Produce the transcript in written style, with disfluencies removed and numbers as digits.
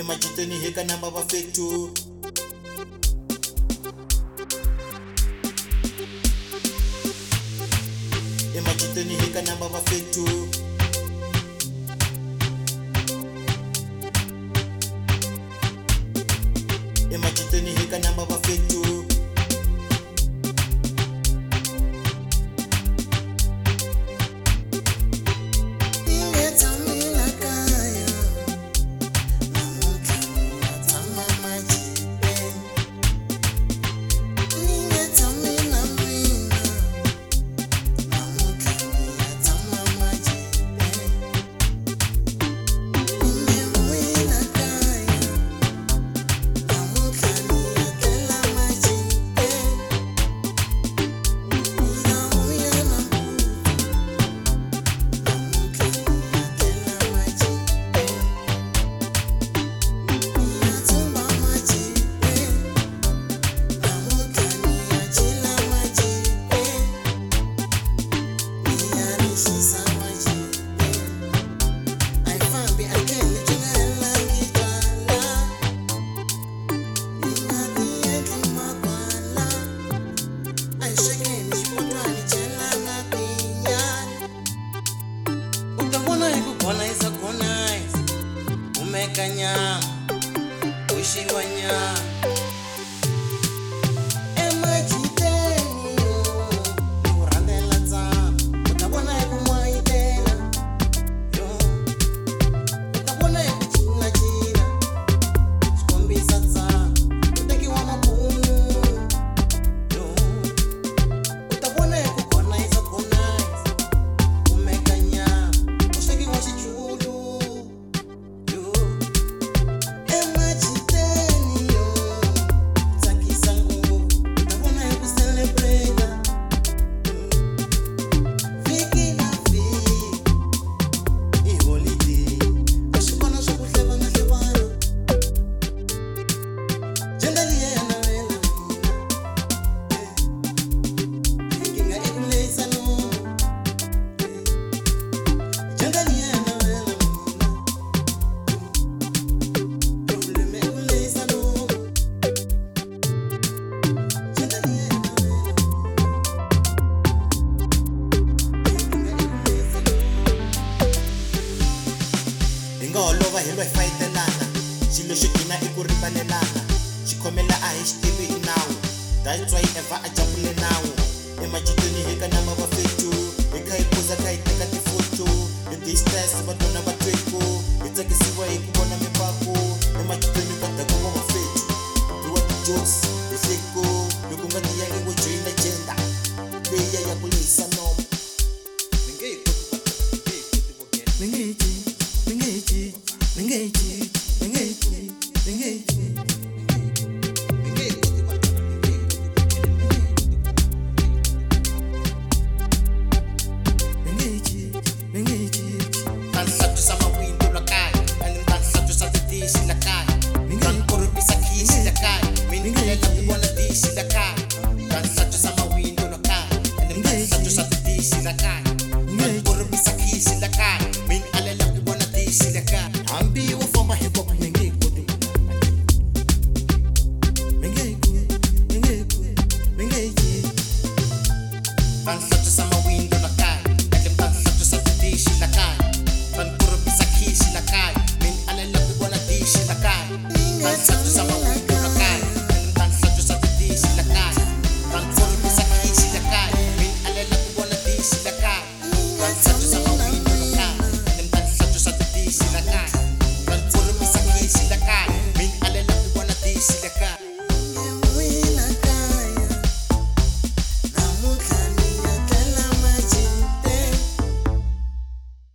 emajiteni heka namba bafethu emajiteni heka namba bafethu emajiteni heka namba bafethu Umekanya, ushingwanya. Olova hello fightelana xilo xo gina I ku rivalelana xikhomela a hi xitivi I nawu that's why ever a jabule nawu emajiteni heka namba bafethu hi kha hi poza kha hi teka tifoto hi distance vadona va tweko hi tsakisiwa hi ku vona mipako emajiteni va daku va bafethu hi wa ti jokes hi hleko loko nga tiyangi